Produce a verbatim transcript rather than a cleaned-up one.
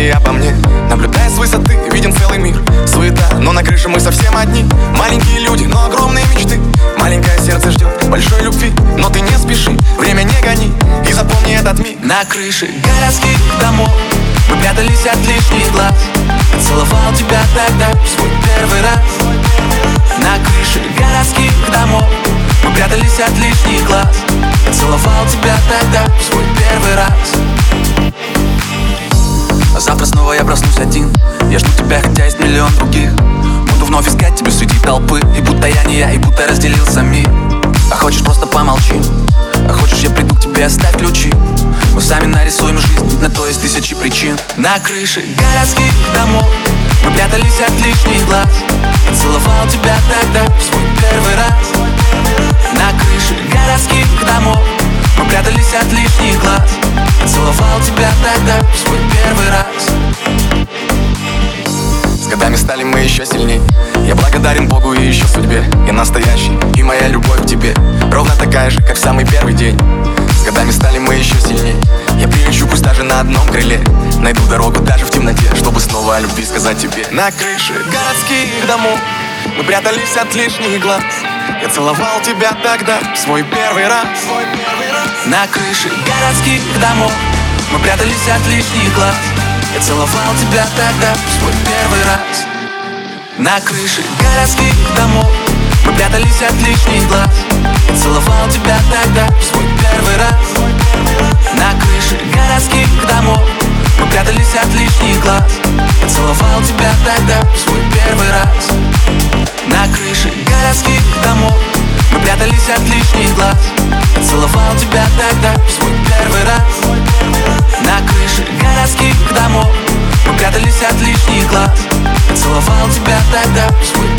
думали обо мне. Наблюдая с высоты, видим целый мир. Суета, но на крыше мы совсем одни. Маленькие люди, но огромные мечты. Маленькое сердце ждет большой любви. Но ты не спеши, время не гони. И запомни этот миг. На крыше городских домов мы прятались от лишних глаз. Я целовал тебя тогда в свой первый раз. На крыше городских домов мы прятались от лишних глаз. Я целовал тебя тогда в свой первый раз. А завтра снова я проснусь один. Я жду тебя, хотя есть миллион других. Буду вновь искать тебя среди толпы. И будто я не я, и будто разделился мир. А хочешь, просто помолчи. А хочешь, я приду к тебе, оставь ключи. Мы сами нарисуем жизнь, на то есть тысячи причин. На крыше городских домов мы прятались от лишних глаз. Я целовал тебя тогда в свой первый раз. На крыше городских домов мы прятались от лишних глаз. Я целовал тебя тогда в свой первый раз. С годами стали мы еще сильней. Я благодарен Богу и еще судьбе. Я настоящий, и моя любовь к тебе ровно такая же, как в самый первый день. С годами стали мы еще сильней. Я прилечу, пусть даже на одном крыле. Найду дорогу даже в темноте, чтобы снова о любви сказать тебе. На крыше городских домов мы прятались от лишних глаз. Я целовал тебя тогда в свой первый раз. На крыше городских домов мы прятались от лишних глаз. Я целовал тебя тогда в свой первый раз. На крыше городских домов мы прятались от лишних глаз. Я целовал тебя тогда в свой первый раз. На крыше городских домов мы прятались от лишних глаз. Я целовал тебя тогда в свой первый раз. На крыше городских домов мы прятались от лишних глаз. Я целовал тебя тогда в свой первый раз. На крыше городских домов мы прятались от лишних глаз. Я целовал тебя тогда в свой